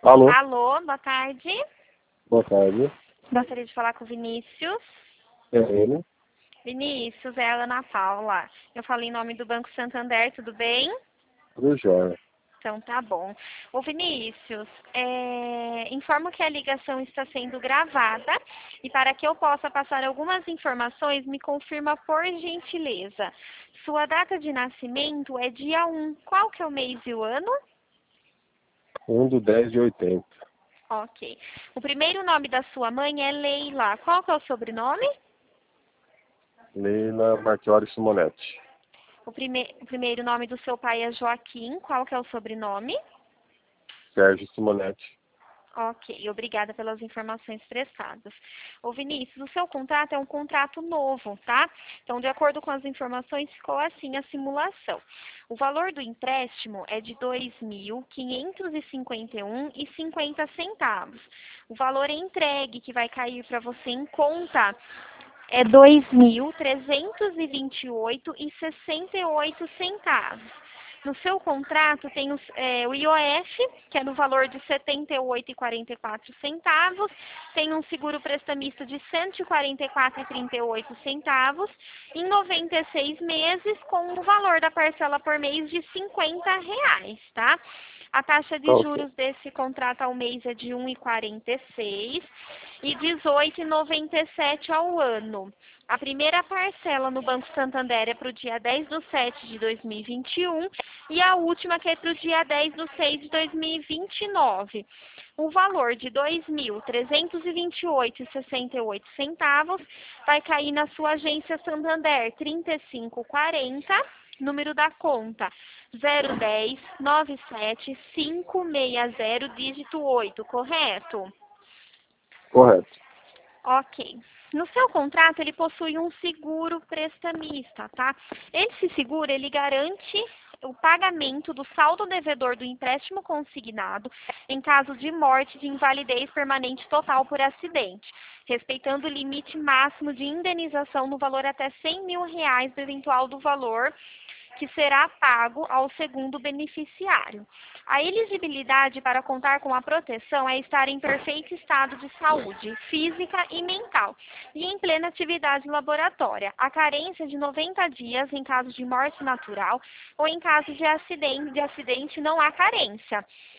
Alô, Alô, boa tarde. boa tarde. Gostaria de falar com o Vinícius. É ele? Vinícius, é a Ana Paula. Eu falo em nome do Banco Santander, tudo bem? Tudo jóia. Então tá bom. Ô Vinícius, informo que a ligação está sendo gravada e para que eu possa passar algumas informações, me confirma por gentileza. Sua data de nascimento é dia 1. Qual que é o mês e o ano? 1/10/80. Ok. O primeiro nome da sua mãe é Leila. Qual que é o sobrenome? Leila Marchiori Simonetti. O primeiro nome do seu pai é Joaquim. Qual que é o sobrenome? Sérgio Simonetti. Ok, obrigada pelas informações prestadas. Ô Vinícius, o seu contrato é um contrato novo, tá? Então, de acordo com as informações, ficou assim a simulação. O valor do empréstimo é de R$ 2.551,50. O valor entregue que vai cair para você em conta é R$ 2.328,68. No seu contrato tem o IOF, que é no valor de R$ 78,44. Tem um seguro prestamista de R$ 144,38 em 96 meses, com o valor da parcela por mês de R$ 50, tá? A taxa de Ok. juros desse contrato ao mês é de 1,46 e 18,97 ao ano. A primeira parcela no Banco Santander é para o dia 10/7/2021 e a última que é para o dia 10/6/2029. O valor de R$ 2.328,68 vai cair na sua agência Santander 3540, número da conta 010-97560, dígito 8, correto? Correto. Ok. No seu contrato, ele possui um seguro prestamista, tá? Esse seguro, ele garante o pagamento do saldo devedor do empréstimo consignado em caso de morte, de invalidez permanente total por acidente, respeitando o limite máximo de indenização no valor até R$ 100 mil do eventual do valor que será pago ao segundo beneficiário. A elegibilidade para contar com a proteção é estar em perfeito estado de saúde física e mental e em plena atividade laboratória. A carência de 90 dias em caso de morte natural ou em caso de acidente não há carência.